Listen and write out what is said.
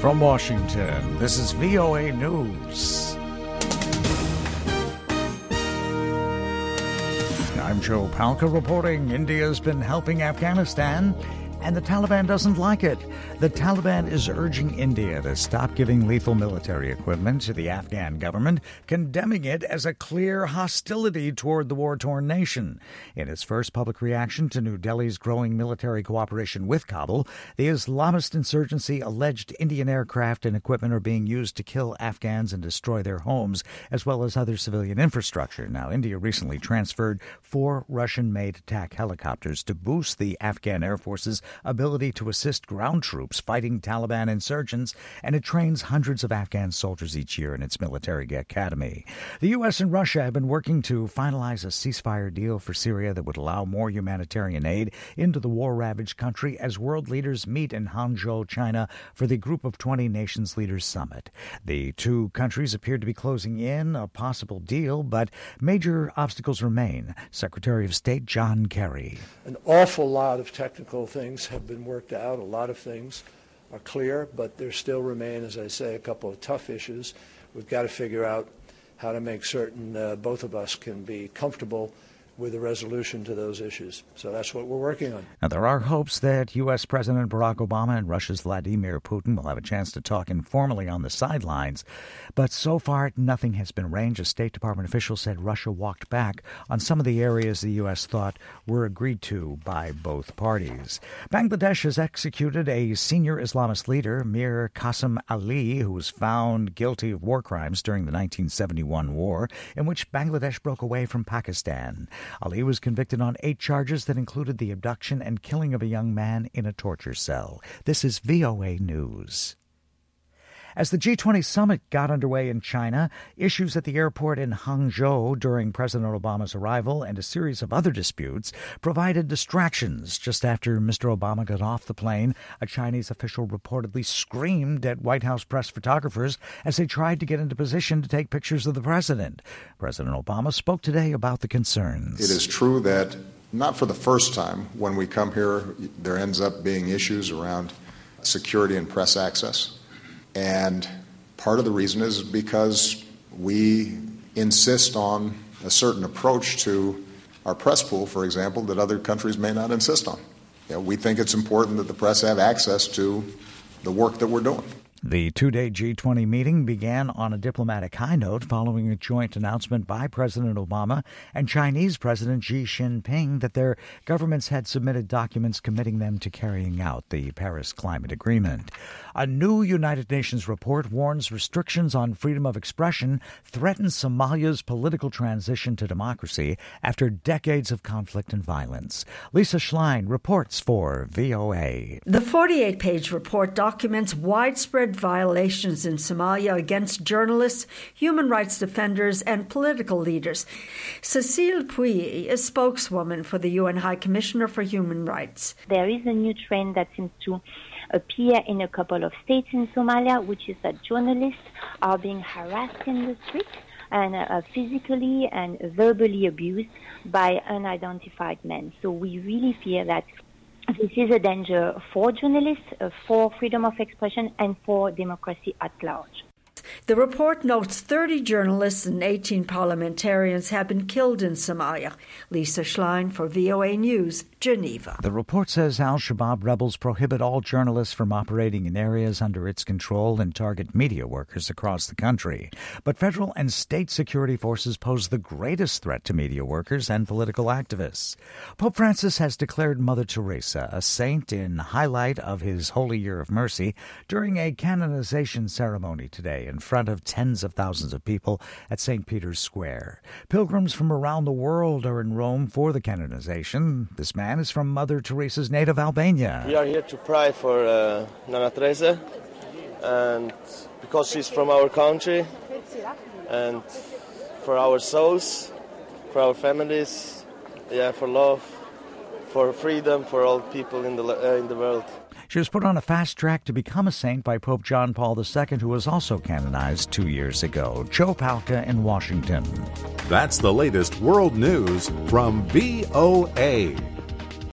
From Washington, this is VOA News. I'm Joe Palca reporting India's been helping Afghanistan, and the Taliban doesn't like it. The Taliban is urging India to stop giving lethal military equipment to the Afghan government, condemning it as a clear hostility toward the war-torn nation. In its first public reaction to New Delhi's growing military cooperation with Kabul, the Islamist insurgency alleged Indian aircraft and equipment are being used to kill Afghans and destroy their homes, as well as other civilian infrastructure. Now, India recently transferred 4 Russian-made attack helicopters to boost the Afghan Air Force's ability to assist ground troops fighting Taliban insurgents, and it trains hundreds of Afghan soldiers each year in its military academy. The U.S. and Russia have been working to finalize a ceasefire deal for Syria that would allow more humanitarian aid into the war-ravaged country as world leaders meet in Hangzhou, China, for the Group of 20 Nations Leaders Summit. The two countries appear to be closing in a possible deal, but major obstacles remain. Secretary of State John Kerry. An awful lot of technical things have been worked out. A lot of things are clear, but there still remain, as I say, a couple of tough issues. We've got to figure out how to make certain both of us can be comfortable with a resolution to those issues. So that's what we're working on. Now, there are hopes that U.S. President Barack Obama and Russia's Vladimir Putin will have a chance to talk informally on the sidelines. But so far, nothing has been arranged. A State Department official said Russia walked back on some of the areas the U.S. thought were agreed to by both parties. Bangladesh has executed a senior Islamist leader, Mir Qasim Ali, who was found guilty of war crimes during the 1971 war, in which Bangladesh broke away from Pakistan. Ali was convicted on 8 charges that included the abduction and killing of a young man in a torture cell. This is VOA News. As the G20 summit got underway in China, issues at the airport in Hangzhou during President Obama's arrival and a series of other disputes provided distractions. Just after Mr. Obama got off the plane, a Chinese official reportedly screamed at White House press photographers as they tried to get into position to take pictures of the president. President Obama spoke today about the concerns. It is true that not for the first time when we come here, there ends up being issues around security and press access. And part of the reason is because we insist on a certain approach to our press pool, for example, that other countries may not insist on. We think it's important that the press have access to the work that we're doing. The 2-day G20 meeting began on a diplomatic high note following a joint announcement by President Obama and Chinese President Xi Jinping that their governments had submitted documents committing them to carrying out the Paris Climate Agreement. A new United Nations report warns restrictions on freedom of expression threaten Somalia's political transition to democracy after decades of conflict and violence. Lisa Schlein reports for VOA. The 48-page report documents widespread violations in Somalia against journalists, human rights defenders, and political leaders. Cecile Puyi is spokeswoman for the UN High Commissioner for Human Rights. There is a new trend that seems to appear in a couple of states in Somalia, which is that journalists are being harassed in the streets and physically and verbally abused by unidentified men. So we really fear that this is a danger for journalists, for freedom of expression, and for democracy at large. The report notes 30 journalists and 18 parliamentarians have been killed in Somalia. Lisa Schlein for VOA News, Geneva. The report says al-Shabaab rebels prohibit all journalists from operating in areas under its control and target media workers across the country. But federal and state security forces pose the greatest threat to media workers and political activists. Pope Francis has declared Mother Teresa a saint in highlight of his Holy Year of Mercy during a canonization ceremony today in front of tens of thousands of people at St. Peter's Square. Pilgrims from around the world are in Rome for the canonization. This man is from Mother Teresa's native Albania. We are here to pray for Nana Teresa, and because she's from our country, and for our souls, for our families, for love, for freedom, for all people in the world. She was put on a fast track to become a saint by Pope John Paul II, who was also canonized 2 years ago. Joe Palca in Washington. That's the latest world news from VOA.